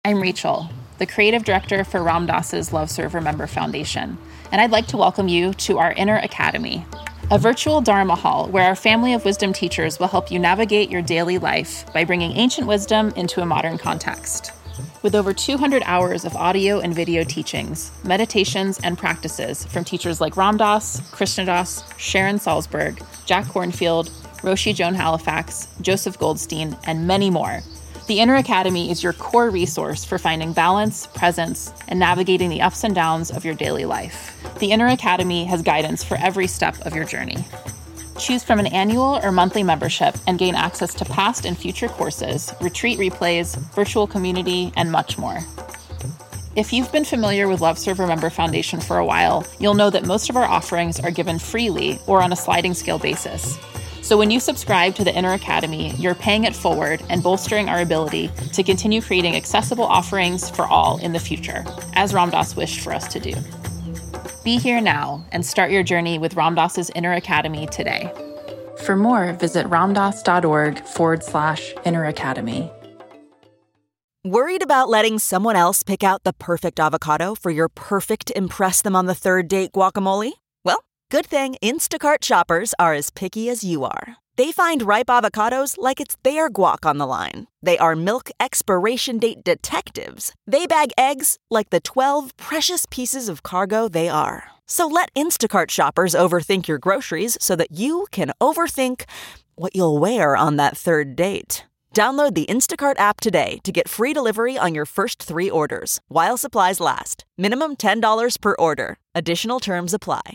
I'm Rachel, the creative director for Ram Dass's Love Serve Remember Foundation, and I'd like to welcome you to our Inner Academy, a virtual Dharma hall where our family of wisdom teachers will help you navigate your daily life by bringing ancient wisdom into a modern context. With over 200 hours of audio and video teachings, meditations, and practices from teachers like Ram Dass, Krishna Das, Sharon Salzberg, Jack Kornfield, Roshi Joan Halifax, Joseph Goldstein, and many more, the Inner Academy is your core resource for finding balance, presence, and navigating the ups and downs of your daily life. The Inner Academy has guidance for every step of your journey. Choose from an annual or monthly membership and gain access to past and future courses, retreat replays, virtual community, and much more. If you've been familiar with Love Serve Remember Foundation for a while, you'll know that most of our offerings are given freely or on a sliding scale basis. So when you subscribe to the Inner Academy, you're paying it forward and bolstering our ability to continue creating accessible offerings for all in the future, as Ram Dass wished for us to do. Be here now and start your journey with Ram Dass's Inner Academy today. For more, visit ramdass.org/Inner Academy. Worried about letting someone else pick out the perfect avocado for your perfect impress them on the third date guacamole? Well, good thing Instacart shoppers are as picky as you are. They find ripe avocados like it's their guac on the line. They are milk expiration date detectives. They bag eggs like the 12 precious pieces of cargo they are. So let Instacart shoppers overthink your groceries so that you can overthink what you'll wear on that third date. Download the Instacart app today to get free delivery on your first 3 orders, while supplies last. Minimum $10 per order. Additional terms apply.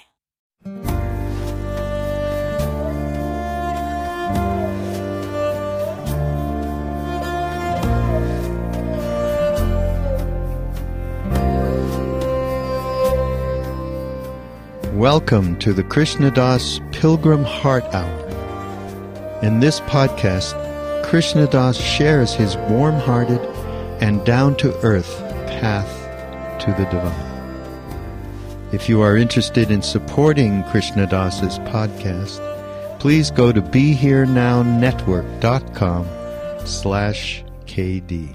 Welcome to the Krishna Das Pilgrim Heart Hour. In this podcast, Krishna Das shares his warm-hearted and down-to-earth path to the divine. If you are interested in supporting Krishna Das's podcast, please go to BeHereNowNetwork.com/KD.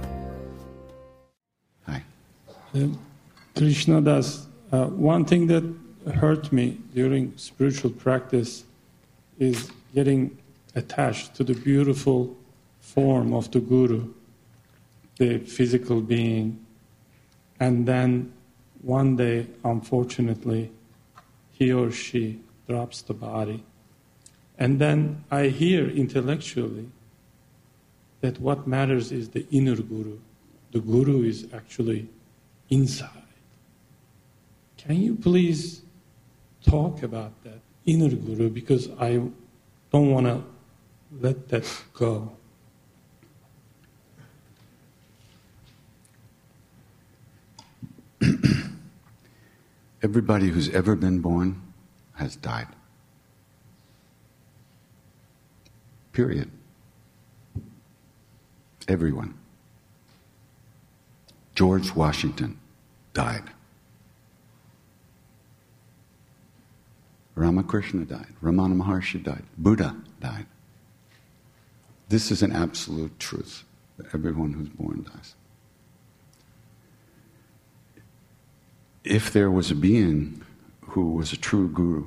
Hi. Krishna Das, one thing that hurt me during spiritual practice is getting attached to the beautiful form of the Guru, the physical being, and then one day, unfortunately, he or she drops the body. And then I hear intellectually that what matters is the inner Guru. The Guru is actually inside. Can you please talk about that inner Guru, because I don't want to let that go. Everybody who's ever been born has died. Period. Everyone. George Washington died. Ramakrishna died. Ramana Maharshi died. Buddha died. This is an absolute truth, that everyone who's born dies. If there was a being who was a true guru,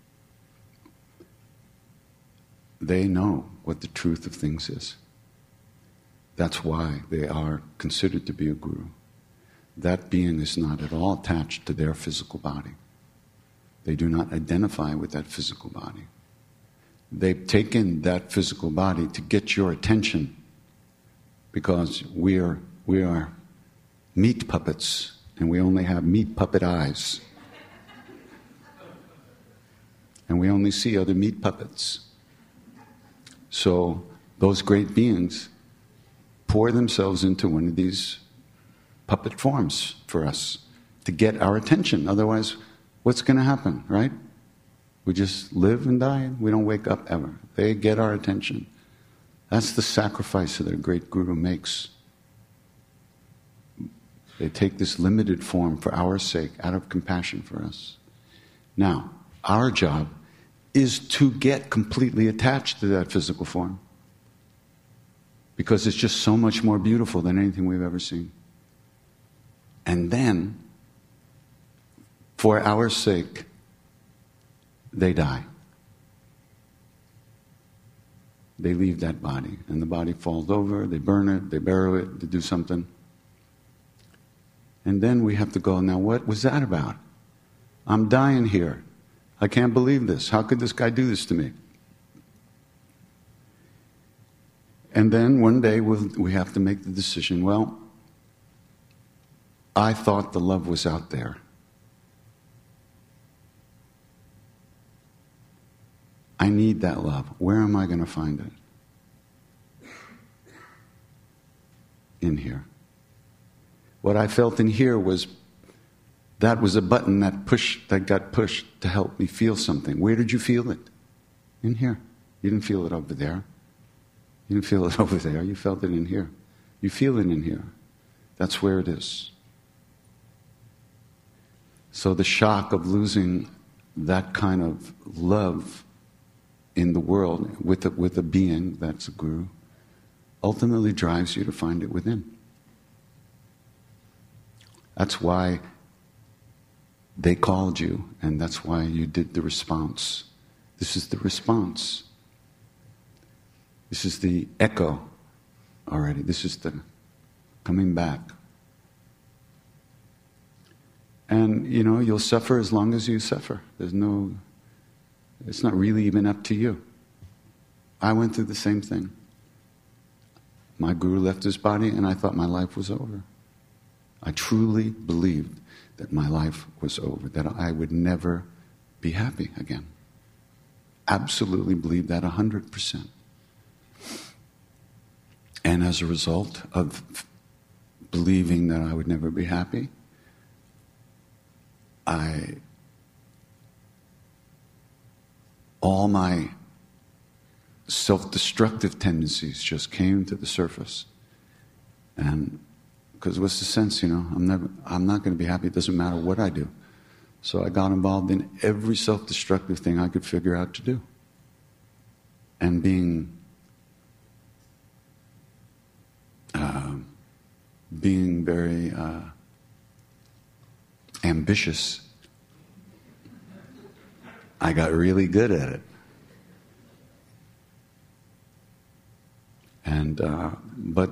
they know what the truth of things is. That's why they are considered to be a guru. That being is not at all attached to their physical body. They do not identify with that physical body. They've taken that physical body to get your attention, because we are meat puppets, and we only have meat puppet eyes. And we only see other meat puppets. So those great beings pour themselves into one of these puppet forms for us to get our attention. Otherwise, what's going to happen, right? We just live and die. We don't wake up ever. They get our attention. That's the sacrifice that a great guru makes. They take this limited form for our sake, out of compassion for us. Now, our job is to get completely attached to that physical form, because it's just so much more beautiful than anything we've ever seen. And then, for our sake, they die. They leave that body, and the body falls over, they burn it, they bury it, they do something. And then we have to go, now what was that about? I'm dying here. I can't believe this. How could this guy do this to me? And then one day we have to make the decision, well, I thought the love was out there. I need that love. Where am I going to find it? In here. What I felt in here was that was a button that got pushed to help me feel something. Where did you feel it? In here. You didn't feel it over there. You didn't feel it over there. You felt it in here. You feel it in here. That's where it is. So the shock of losing that kind of love in the world with a being that's a guru ultimately drives you to find it within. That's why they called you, and that's why you did the response. This is the response. This is the echo already. This is the coming back. And, you'll suffer as long as you suffer. It's not really even up to you. I went through the same thing. My guru left his body, and I thought my life was over. I truly believed that my life was over, that I would never be happy again. Absolutely believed that 100%. And as a result of believing that I would never be happy, all my self-destructive tendencies just came to the surface. And because what's the sense, I'm not going to be happy. It doesn't matter what I do. So I got involved in every self-destructive thing I could figure out to do. And being very ambitious, I got really good at it. And, but,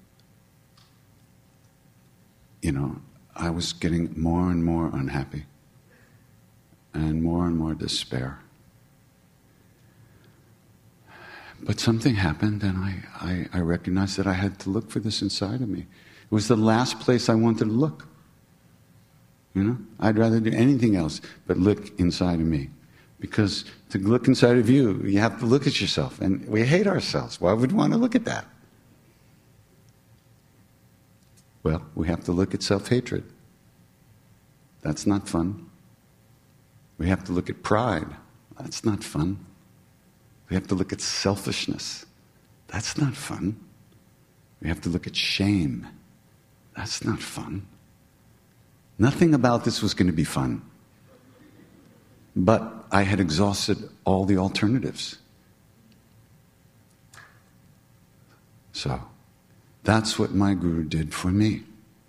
I was getting more and more unhappy and more despair. But something happened, and I recognized that I had to look for this inside of me. It was the last place I wanted to look. I'd rather do anything else but look inside of me. Because to look inside of you, you have to look at yourself. And we hate ourselves. Why would we want to look at that? Well, we have to look at self-hatred. That's not fun. We have to look at pride. That's not fun. We have to look at selfishness. That's not fun. We have to look at shame. That's not fun. Nothing about this was going to be fun. But I had exhausted all the alternatives. So, that's what my guru did for me.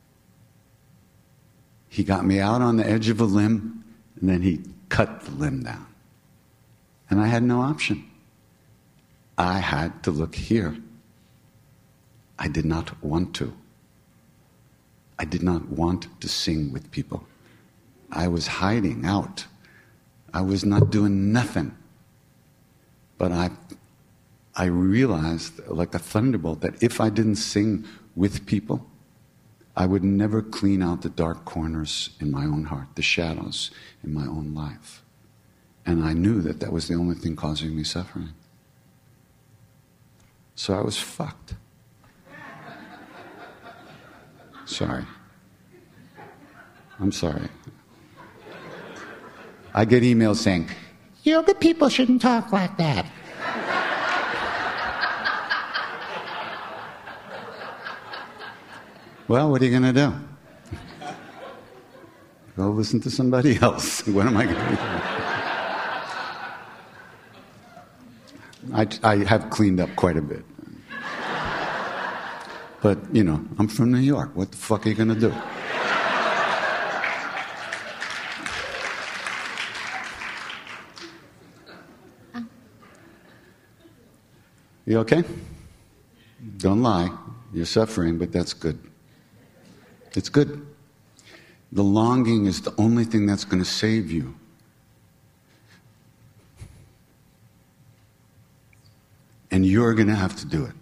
He got me out on the edge of a limb, and then he cut the limb down. And I had no option. I had to look here. I did not want to. I did not want to sing with people. I was hiding out. I was not doing nothing. But I realized, like a thunderbolt, that if I didn't sing with people, I would never clean out the dark corners in my own heart, the shadows in my own life. And I knew that that was the only thing causing me suffering. So I was fucked. Sorry. I'm sorry. I get emails saying, yoga people shouldn't talk like that. Well, what are you going to do? Go listen to somebody else. What am I going to do? I have cleaned up quite a bit. But, I'm from New York. What the fuck are you going to do? You okay? Don't lie. You're suffering, but that's good. It's good. The longing is the only thing that's going to save you. And you're going to have to do it.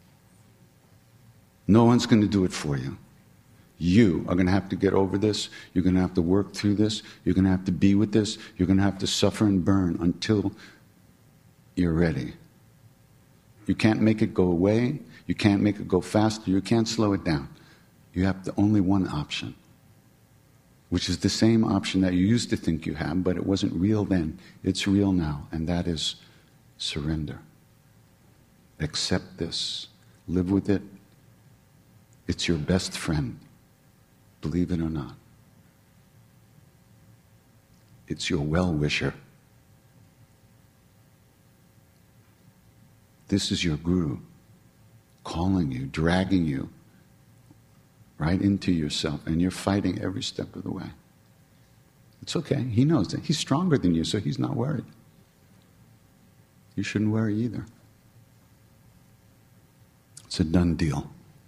No one's going to do it for you. You are going to have to get over this. You're going to have to work through this. You're going to have to be with this. You're going to have to suffer and burn until you're ready. You can't make it go away. You can't make it go faster. You can't slow it down. You have only one option, which is the same option that you used to think you had, but it wasn't real then. It's real now, and that is surrender. Accept this. Live with it. It's your best friend. Believe it or not. It's your well-wisher. This is your guru calling you, dragging you right into yourself, and you're fighting every step of the way. It's okay. He knows that. He's stronger than you, so he's not worried. You shouldn't worry either. It's a done deal.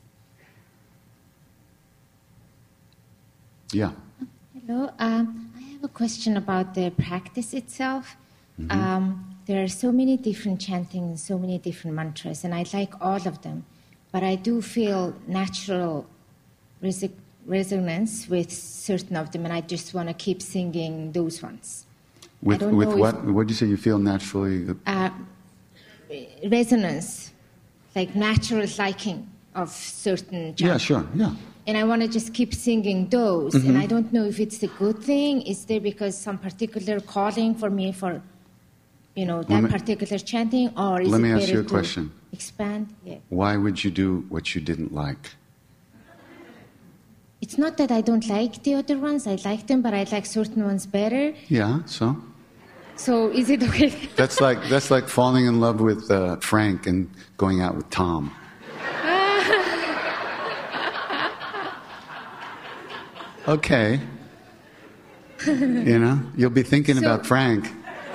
Yeah. Hello. I have a question about the practice itself. Mm-hmm. There are so many different chantings, so many different mantras, and I like all of them. But I do feel natural resonance with certain of them, and I just want to keep singing those ones. With what? What did you say you feel naturally? Resonance, like natural liking of certain chants. Yeah, sure, yeah. And I want to just keep singing those. Mm-hmm. And I don't know if it's a good thing. Is there because some particular calling for me for, that particular chanting? Or is let me it ask you a question. Expand? Yeah. Why would you do what you didn't like? It's not that I don't like the other ones. I like them, but I like certain ones better. Yeah, so? So is it okay? That's like falling in love with Frank and going out with Tom. Okay. You'll be thinking about Frank.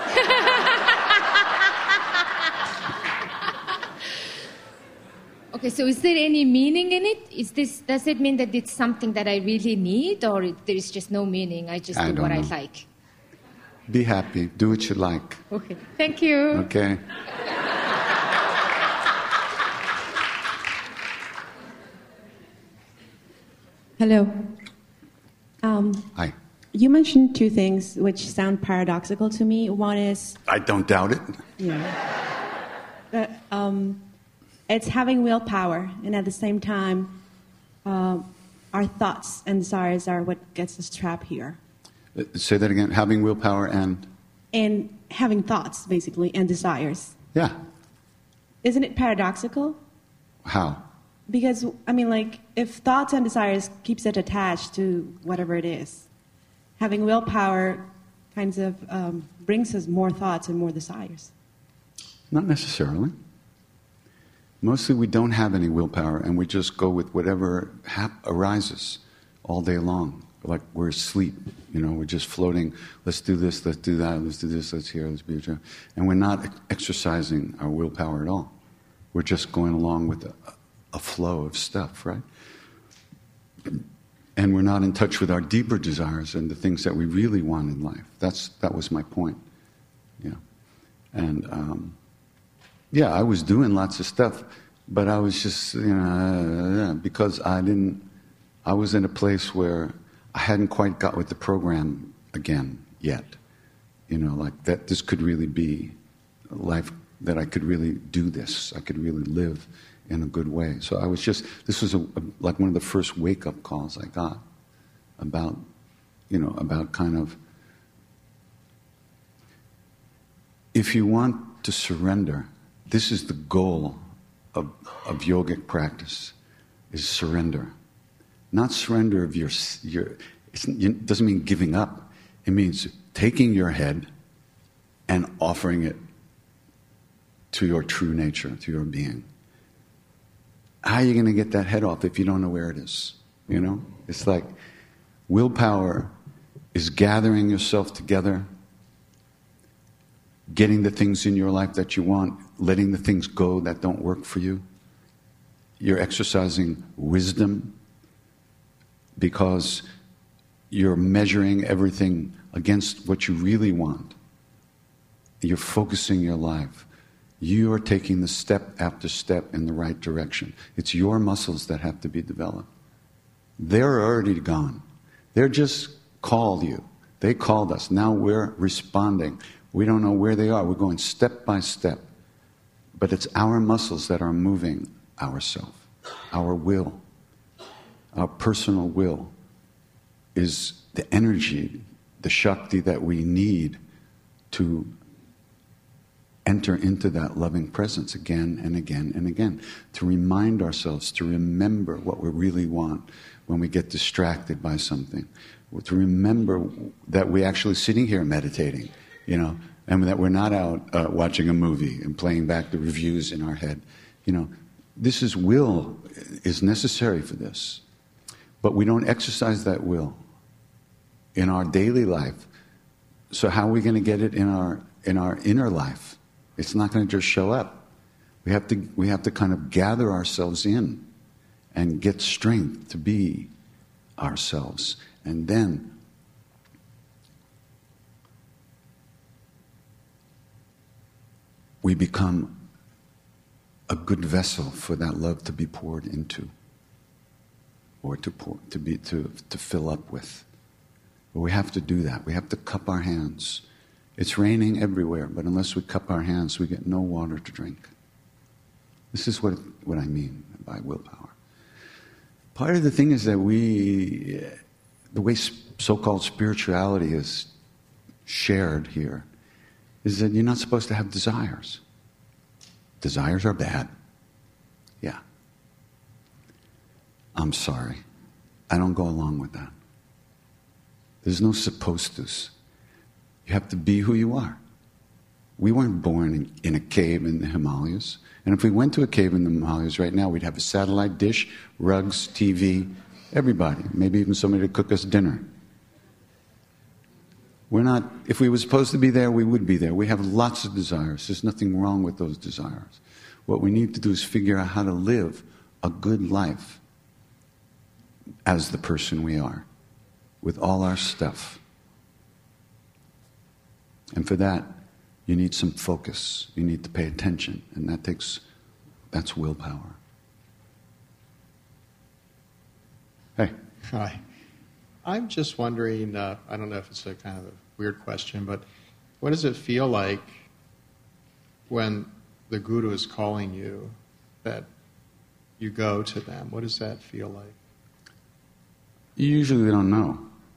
Okay, so is there any meaning in it? Does it mean that it's something that I really need, or there is just no meaning? I just do what I like. Be happy. Do what you like. Okay. Thank you. Okay. Hello. Hi. You mentioned two things which sound paradoxical to me. One is... I don't doubt it. Yeah. It's having willpower, and at the same time, our thoughts and desires are what gets us trapped here. Say that again. Having willpower and... And having thoughts, basically, and desires. Yeah. Isn't it paradoxical? How? Because, if thoughts and desires keeps it attached to whatever it is, having willpower kind of brings us more thoughts and more desires. Not necessarily. Mostly we don't have any willpower, and we just go with whatever arises all day long. Like we're asleep, we're just floating. Let's do this, let's do that, let's do this, let's hear, let's be here. And we're not exercising our willpower at all. We're just going along with a flow of stuff, right? And we're not in touch with our deeper desires and the things that we really want in life. That was my point. Yeah. And I was doing lots of stuff, but I was just, because I was in a place where I hadn't quite got with the program again yet. Like that this could really be a life, that I could really do this. I could really live in a good way. So I was this was like one of the first wake-up calls I got about kind of, if you want to surrender, this is the goal of yogic practice, is surrender. Not surrender of it doesn't mean giving up. It means taking your head and offering it to your true nature, to your being. How are you going to get that head off if you don't know where it is? It's like willpower is gathering yourself together, getting the things in your life that you want, letting the things go that don't work for you. You're exercising wisdom because you're measuring everything against what you really want. You're focusing your life. You are taking the step after step in the right direction. It's your muscles that have to be developed. They're already gone. They're just called you. They called us. Now we're responding. We don't know where they are. We're going step by step. But it's our muscles that are moving ourselves. Our will, our personal will, is the energy, the Shakti that we need to enter into that loving presence again and again and again, to remind ourselves, to remember what we really want when we get distracted by something, to remember that we're actually sitting here meditating, and that we're not out watching a movie and playing back the reviews in our head. This is will is necessary for this, but we don't exercise that will in our daily life. So how are we going to get it in our inner life? It's not going to just show up. We have to kind of gather ourselves in and get strength to be ourselves, and then we become a good vessel for that love to be poured into, or to fill up with. But we have to do that. We have to cup our hands. It's raining everywhere, but unless we cup our hands, we get no water to drink. This is what I mean by willpower. Part of the thing is that the way so-called spirituality is shared here, is that you're not supposed to have desires. Desires are bad. Yeah. I'm sorry. I don't go along with that. There's no supposed to's. You have to be who you are. We weren't born in a cave in the Himalayas. And if we went to a cave in the Himalayas right now, we'd have a satellite dish, rugs, TV, everybody, maybe even somebody to cook us dinner. We're not, if we were supposed to be there, we would be there. We have lots of desires. There's nothing wrong with those desires. What we need to do is figure out how to live a good life as the person we are, with all our stuff. And for that, you need some focus. You need to pay attention. And that's willpower. Hey. Hi. I'm just wondering, I don't know if it's a kind of a weird question, but what does it feel like when the Guru is calling you that you go to them? What does that feel like? Usually they don't know,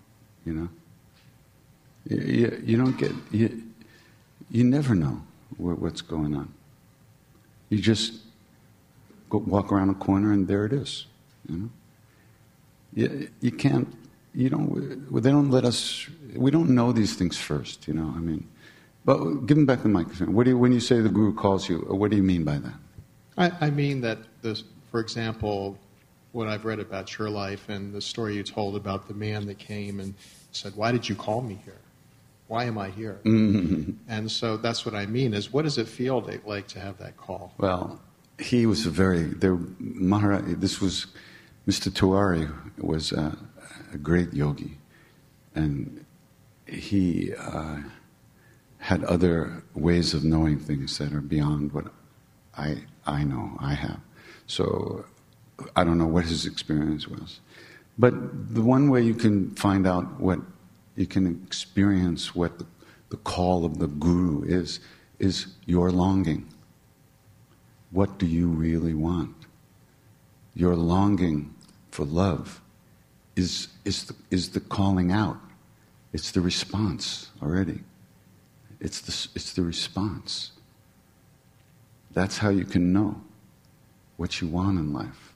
You don't get, you never know what's going on. You just walk around a corner and there it is, You can't, they don't let us, we don't know these things first, But give them back the microphone. When you say the Guru calls you, what do you mean by that? I mean that, for example, what I've read about your life and the story you told about the man that came and said, "Why did you call me here? Why am I here?" Mm-hmm. And so that's what I mean is, what does it feel like to have that call? Well, he was this was, Mr. Tiwari was a great yogi, and he had other ways of knowing things that are beyond what I know, I have. So I don't know what his experience was. But the one way you can find out you can experience what the call of the Guru is your longing. What do you really want? Your longing for love is the calling out. It's the response already. It's the response. That's how you can know what you want in life.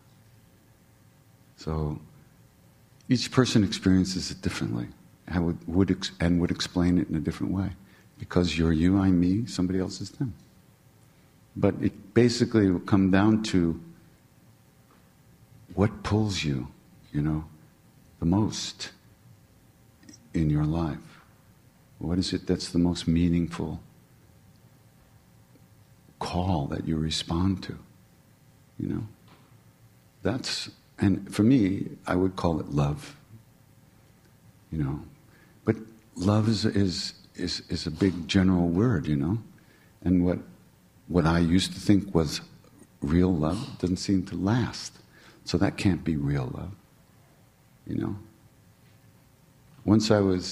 So each person experiences it differently. Would explain it in a different way. Because you're you, I'm me, somebody else is them. But it basically will come down to what pulls you, the most in your life. What is it that's the most meaningful call that you respond to. And for me, I would call it love. But love is a big general word, And what I used to think was real love doesn't seem to last. So that can't be real love, Once I was...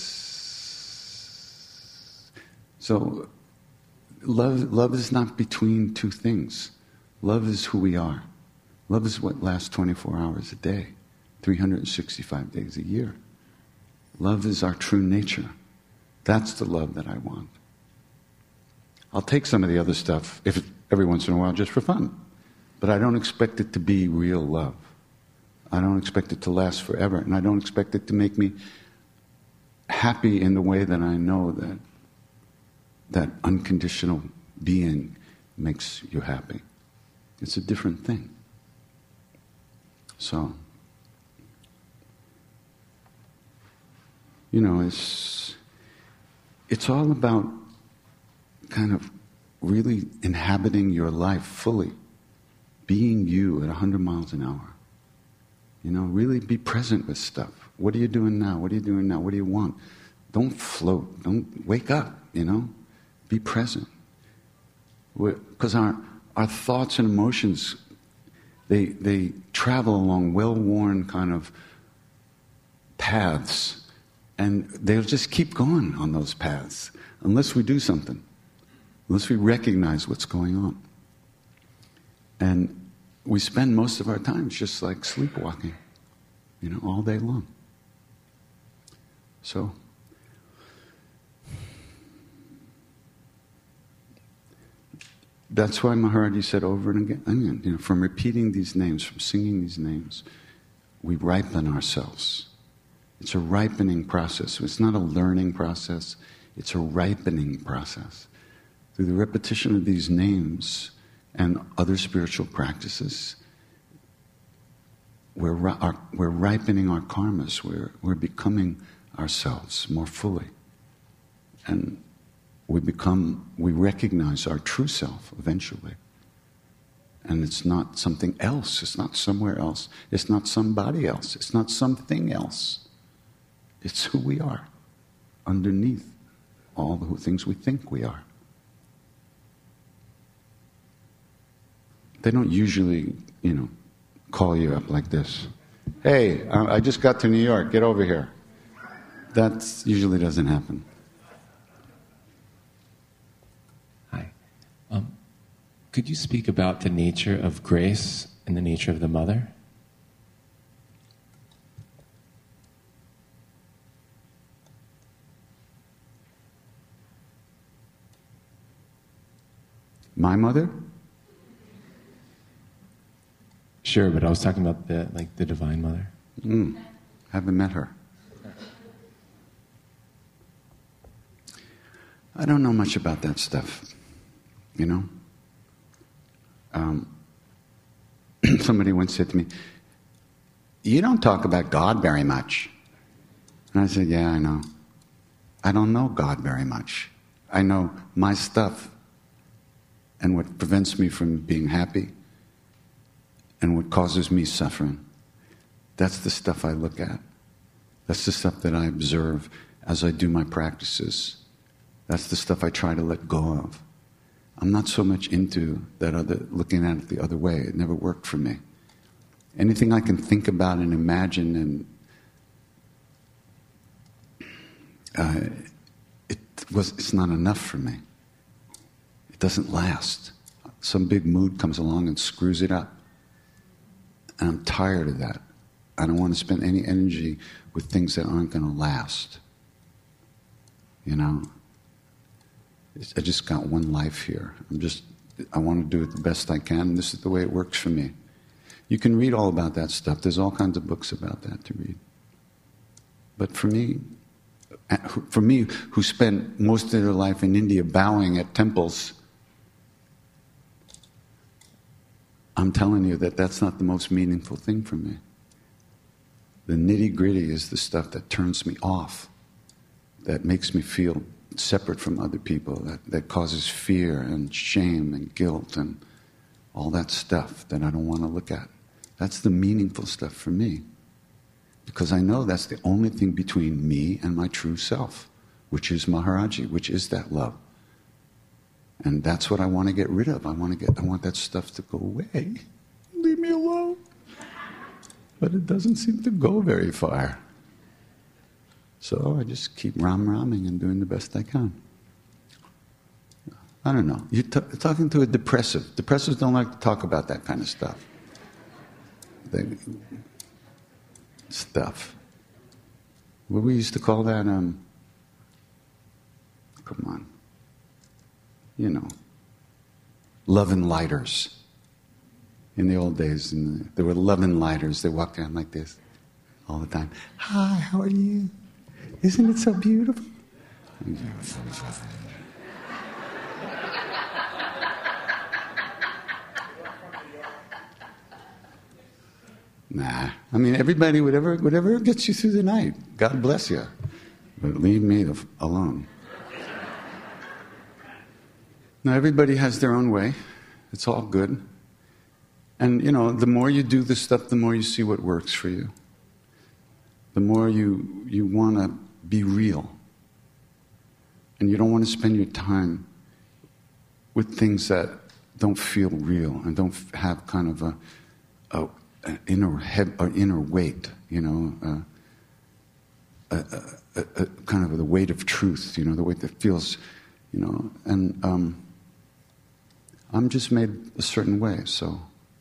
So love is not between two things. Love is who we are. Love is what lasts 24 hours a day, 365 days a year. Love is our true nature. That's the love that I want. I'll take some of the other stuff every once in a while just for fun. But I don't expect it to be real love. I don't expect it to last forever. And I don't expect it to make me happy in the way that I know that unconditional being makes you happy. It's a different thing. So, it's all about kind of really inhabiting your life fully, being you at 100 miles an hour. Really be present with stuff. What are you doing now? What are you doing now? What do you want? Don't float. Don't wake up, Be present. Because our thoughts and emotions, they travel along well-worn kind of paths, and they'll just keep going on those paths unless we do something, unless we recognize what's going on. And we spend most of our time just like sleepwalking, all day long. So, that's why Maharaji said over and again, from repeating these names, from singing these names, we ripen ourselves. It's a ripening process. It's not a learning process. It's a ripening process. Through the repetition of these names and other spiritual practices, we're ripening our karmas. We're becoming ourselves more fully. And we recognize our true self eventually. And it's not something else. It's not somewhere else. It's not somebody else. It's not something else. It's who we are underneath all the things we think we are. They don't usually, call you up like this. Hey, I just got to New York. Get over here. That usually doesn't happen. Hi. Could you speak about the nature of grace and the nature of the mother? My mother? Sure, but I was talking about the Divine Mother. Haven't met her. I don't know much about that stuff, Somebody once said to me, "You don't talk about God very much." And I said, "Yeah, I know. I don't know God very much. I know my stuff and what prevents me from being happy and what causes me suffering. That's the stuff I look at. That's the stuff that I observe as I do my practices. That's the stuff I try to let go of. I'm not so much into that looking at it the other way. It never worked for me. Anything I can think about and imagine, and it's not enough for me. It doesn't last. Some big mood comes along and screws it up. And I'm tired of that. I don't want to spend any energy with things that aren't going to last. I just got one life here. I want to do it the best I can, and this is the way it works for me. You can read all about that stuff. There's all kinds of books about that to read. But for me, who spent most of their life in India bowing at temples, I'm telling you that that's not the most meaningful thing for me. The nitty-gritty is the stuff that turns me off, that makes me feel separate from other people, that causes fear and shame and guilt and all that stuff that I don't want to look at. That's the meaningful stuff for me. Because I know that's the only thing between me and my true self, which is Maharaji, which is that love. And that's what I want to get rid of. I want that stuff to go away. Leave me alone. But it doesn't seem to go very far. So I just keep ramming and doing the best I can. I don't know. You're talking to a depressive. Depressives don't like to talk about that kind of stuff. What we used to call that, come on. You know, love and lighters. In the old days, there were love and lighters. They walked around like this all the time. Hi, how are you? Isn't it so beautiful? Nah. I mean, everybody, whatever gets you through the night, God bless you. But leave me alone. Now, everybody has their own way. It's all good. And, you know, the more you do this stuff, the more you see what works for you. The more you want to be real. And you don't want to spend your time with things that don't feel real and don't have kind of an inner weight, you know, kind of the weight of truth, you know, the weight that feels, you know, and I'm just made a certain way, so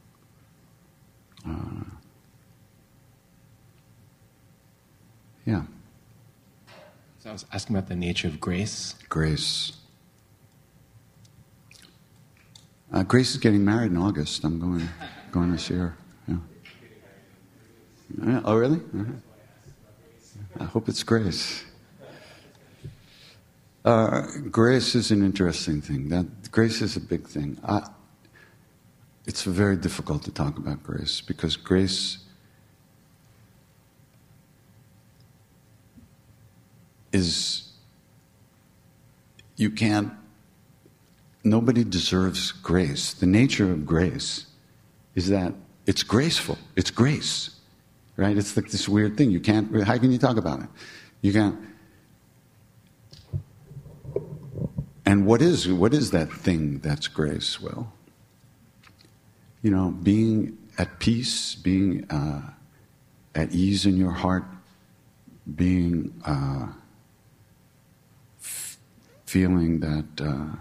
yeah. So I was asking about the nature of grace. Grace. Grace is getting married in August. I'm going this year. Yeah. Oh, really? Uh-huh. I hope it's grace. Grace is an interesting thing. Grace is a big thing. It's very difficult to talk about grace because grace is, nobody deserves grace. The nature of grace is that it's graceful. It's grace, right? It's like this weird thing. How can you talk about it? You can't. And what is that thing that's grace? Well, you know, being at peace, being at ease in your heart, being feeling that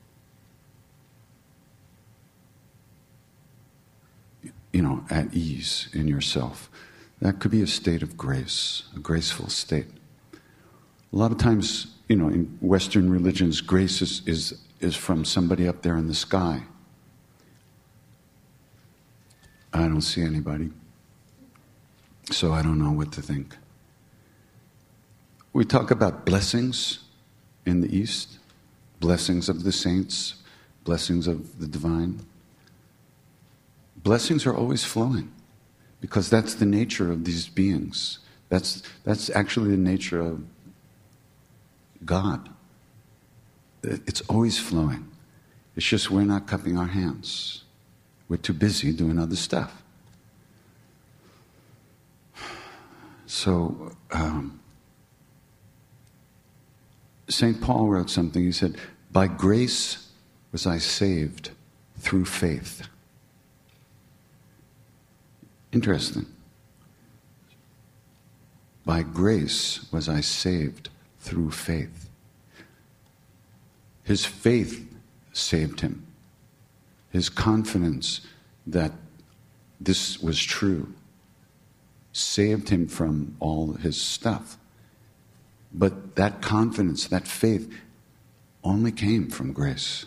you know, at ease in yourself. That could be a state of grace, a graceful state. A lot of times, you know, in Western religions, grace is from somebody up there in the sky. I don't see anybody, so I don't know what to think. We talk about blessings in the East, blessings of the saints, blessings of the divine. Blessings are always flowing because that's the nature of these beings. That's actually the nature of God. It's always flowing. It's just we're not cupping our hands. We're too busy doing other stuff. So, St. Paul wrote something. He said, "By grace was I saved through faith." Interesting. By grace was I saved through faith. His faith saved him. His confidence that this was true saved him from all his stuff. But that confidence, that faith, only came from grace.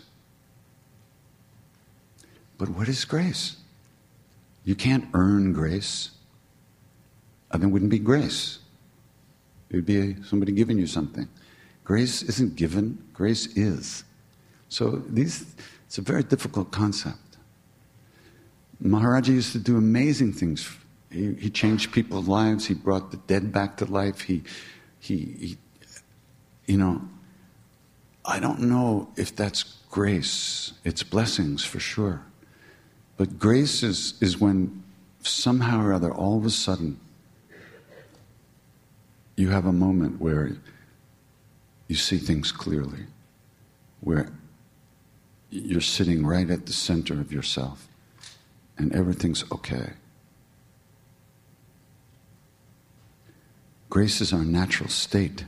But what is grace? You can't earn grace. Then it wouldn't be grace. It would be somebody giving you something. Grace isn't given, grace is. So it's a very difficult concept. Maharaji used to do amazing things. He changed people's lives. He brought the dead back to life. He you know, I don't know if that's grace. It's blessings for sure. But grace is when somehow or other, all of a sudden, you have a moment where you see things clearly, where you're sitting right at the center of yourself and everything's okay. Grace is our natural state.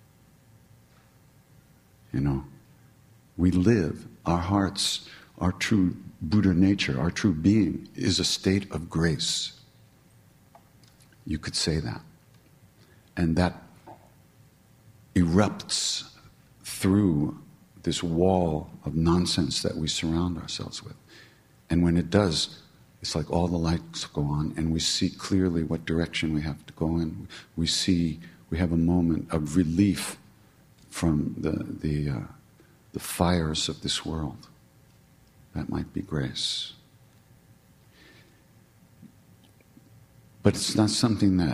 We live, our hearts, our true Buddha nature, our true being is a state of grace. You could say that. And that erupts through this wall of nonsense that we surround ourselves with. And when it does, it's like all the lights go on and we see clearly what direction we have to go in. We have a moment of relief from the fires of this world. That might be grace. But it's not something that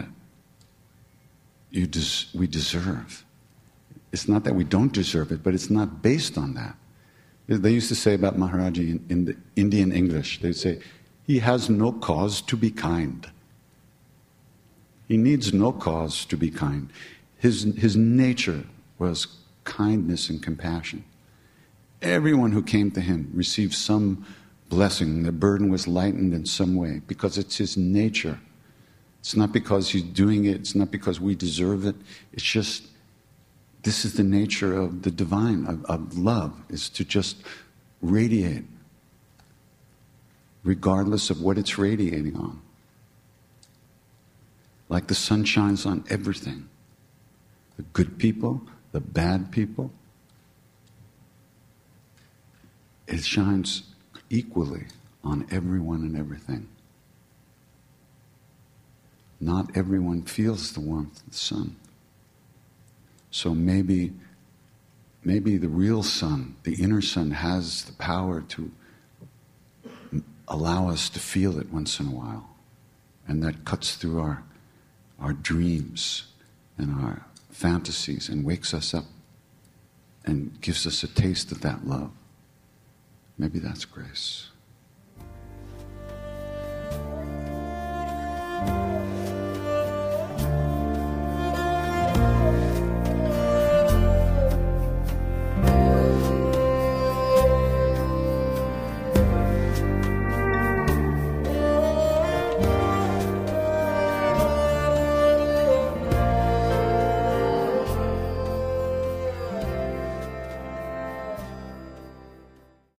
we deserve. It's not that we don't deserve it, but it's not based on that. They used to say about Maharaji in the Indian English, they'd say, he has no cause to be kind. He needs no cause to be kind. His nature was kindness and compassion. Everyone who came to him received some blessing. The burden was lightened in some way because it's his nature. It's not because he's doing it. It's not because we deserve it. It's just, this is the nature of the divine, of love, is to just radiate, regardless of what it's radiating on. Like the sun shines on everything. The good people, the bad people. It shines equally on everyone and everything. Not everyone feels the warmth of the sun. So maybe the real sun, the inner sun, has the power to allow us to feel it once in a while. And that cuts through our dreams and our fantasies and wakes us up and gives us a taste of that love. Maybe that's grace.